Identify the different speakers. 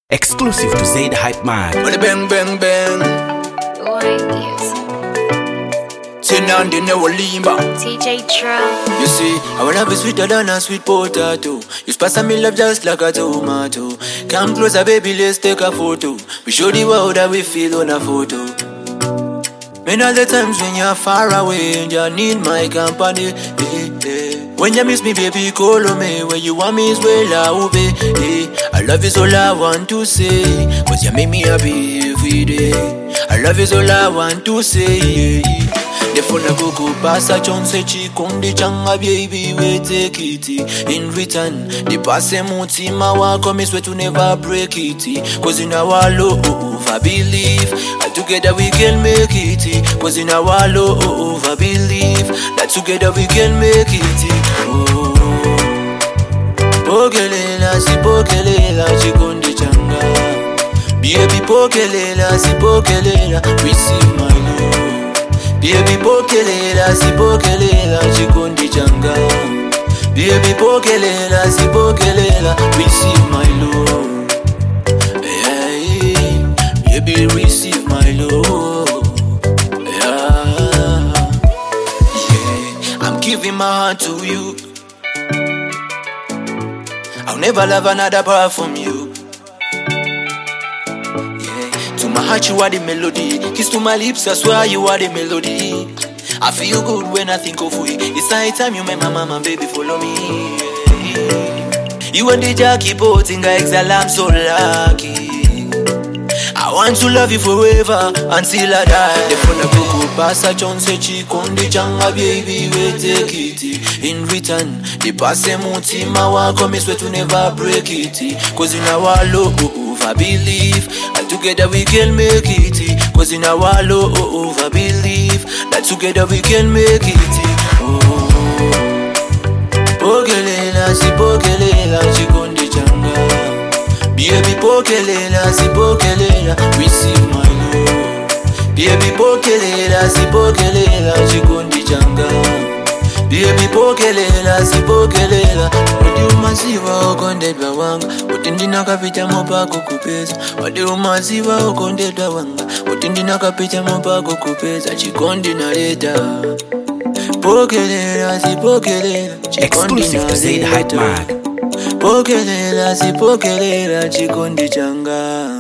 Speaker 1: Exclusive to Zaid Hype Man.
Speaker 2: Bang bang bang. Turn on the new limba.
Speaker 3: TJ Troll.
Speaker 2: You see, our love is sweeter than a sweet potato. You spice me love just like a tomato. Come closer, baby, let's take a photo. We show the world that we feel on a photo. When all the times when you're far away and you need my company, When you miss me, baby, call me. When you want me, is well, I will be. I love is all I want to say, cause you make me happy every day. I love is all I want to say. The phone a go pass a chance chikundi changa baby we take it in return. The pass muti mawa come swear to never break it. Cause in our love I believe and together we can make it. Cause in our love I believe that together we can make it. Oh, pokelela si pokelela chikundi changa. Baby pokelela si pokelela receive my love. Baby pokelela si pokelela chikundi changa. Baby pokelela si pokelela receive my love. Yeah, baby receive my love. Yeah, I'm giving my heart to you. I'll never love another apart from you. To my heart you are the melody. Kiss to my lips, I swear you are the melody. I feel good when I think of you. It's high time you met my mama, baby, follow me. You and the Jackie boating, I exile, I'm so lucky. I want to love you forever until I die. The phone a go pass a chance chikundi changa baby we take it in return. The pass muti mawa come swear to never break it. Cause in our love I believe and together we can make it. Cause in our love I believe that together we can make it. Oh, pokelela si pokelela chikundi changa. Baby pokelela si pokelela receive my love. Baby pokelela si pokelela chikundi changa. Baby pokelela si pokelela. Wadi umasiva okondedwa wanga. Utindina kapita mopako kupeza. Wadi umasiva okondedwa wanga. Utindina kapita mopako kupeza. Chikondi na leta. Pokelela si pokelela chikondi na leta.
Speaker 1: Exclusive to Zaid Hype Man.
Speaker 2: Pokelela si pokelela chikondi changa.